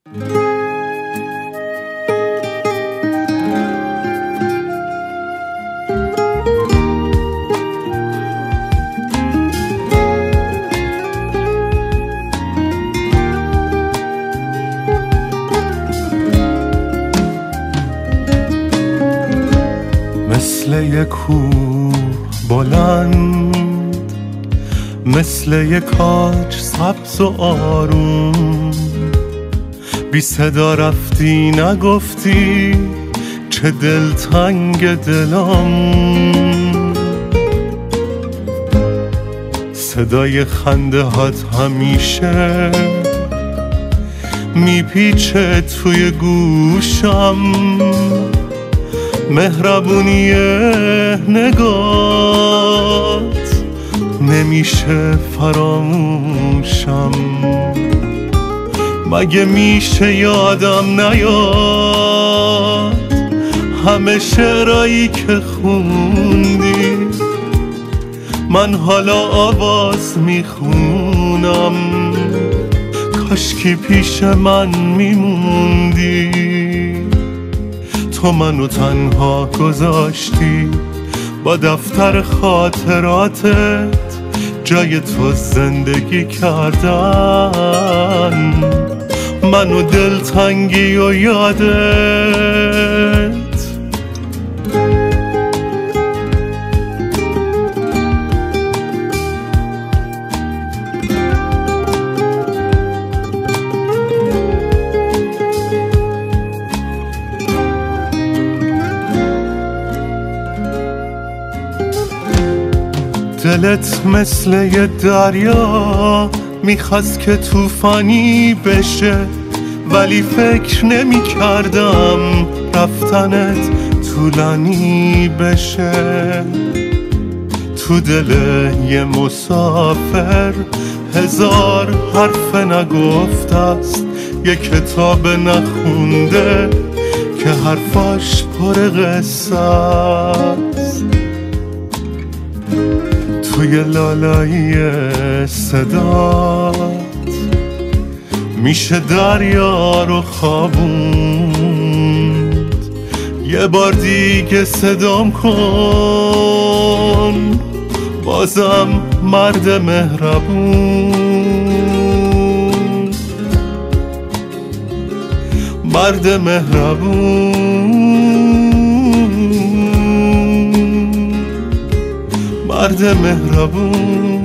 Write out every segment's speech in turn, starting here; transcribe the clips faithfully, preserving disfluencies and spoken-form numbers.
مثل یک کوه بلند، مثل یک کاج سبز و آروم، بی صدا رفتی نگفتی چه دلتنگ دلم. صدای خنده هات همیشه میپیچه توی گوشم، مهربونی نگات نمیشه فراموشم. مگه میشه یادم نیاد همه شعرایی که خوندی؟ من حالا آواز میخونم، کاشکی پیش من میموندی. تو منو تنها گذاشتی با دفتر خاطراتت، جای تو زندگی کردن منو دلتنگی و یادت. دلت مثل یه دریا میخواست که طوفانی بشه، ولی فکر نمی کردم رفتنت طولانی بشه. تو دل یه مسافر هزار حرف نگفته است، یه کتاب نخونده که حرفاش پر قصه است. توی لالایی صدات میشه دریا رو خوابوند. یه بار دیگه صدام کن، بازم مرد مهربون، مرد مهربون، مرد مهربون.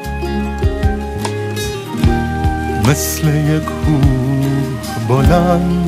مثل یک کوه بلند،